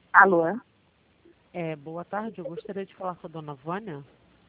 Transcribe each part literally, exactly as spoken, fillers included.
Alô? É, boa tarde, eu gostaria de falar com a dona Vânia.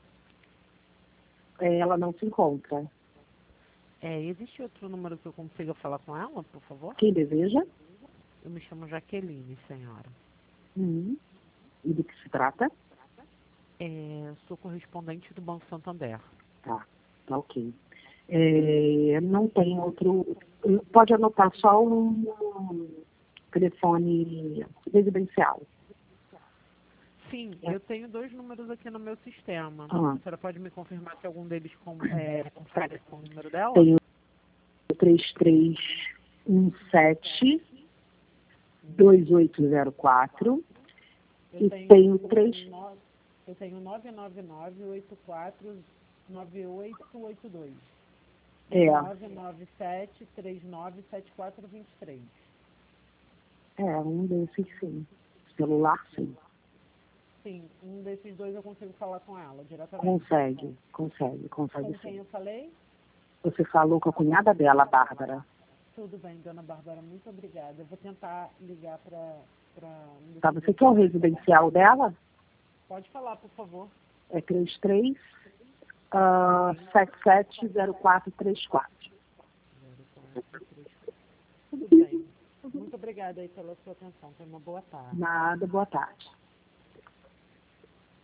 É, ela não se encontra. É, existe outro número que eu consiga falar com ela, por favor? Quem deseja? Eu me chamo Jaqueline, senhora. Hum. E do que se trata? É, sou correspondente do Banco Santander. Tá, tá ok. É, não tem outro... Pode anotar só um telefone residencial. Sim, É. eu tenho dois números aqui no meu sistema. Ah. A senhora pode me confirmar se algum deles com, é, confere com o número dela? Tenho três três um sete dois oito zero quatro Eu e tenho, tenho três... no, eu tenho nove nove nove oito quatro nove oito oito dois. É, nove nove sete três nove sete quatro dois três. é, um desses sim. Celular sim. Sim, um desses dois eu consigo falar com ela diretamente. Consegue, consegue, consegue Com quem sim. eu falei? Você falou com a cunhada dela, a Bárbara. Tudo bem, dona Bárbara, muito obrigada. Eu vou tentar ligar para... Tá, você quer o residencial dela? Pode falar, por favor. É três três sete sete zero quatro três quatro. Tudo bem. Muito obrigada aí pela sua atenção. Tenha uma boa tarde. Nada, boa tarde.